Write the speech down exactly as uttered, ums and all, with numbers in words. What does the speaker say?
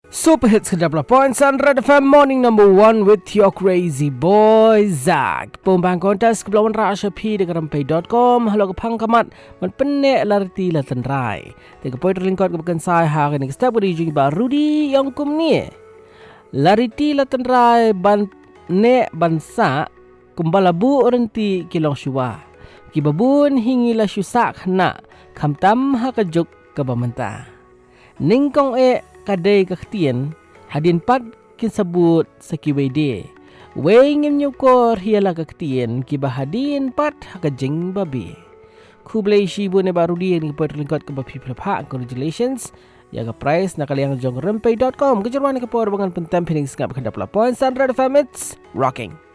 Super Hits Kedap Point Sandra F M Morning Number One with your crazy boy Zach. Pumbang kontes kebelawan Rasha P di karampai dot com. Halo kepang kamat man penek larti latan rai. Tiga poin terlingkot kebakan saya hari ni kestab beri jungi baru di yang kum ni. Lariti latan rai ban ne bansa kumbalabu orenti kilong syua. Kibabun hingila syusak na kamtam hakajuk kabamenta. Ningkong e kadai kaktian hadin pat kin sabut sakiwede wei ngim nyukor hiala kaktian ki bahadin pat hakajeng babi kublai shibu ne baru dia ni pot lingkot ke bapi phapha. Congratulations ya ga prize nakaliang jong rempai dot com kejerwan ke por bangan pentam pining skap kedap la point Sandra the Famits rocking.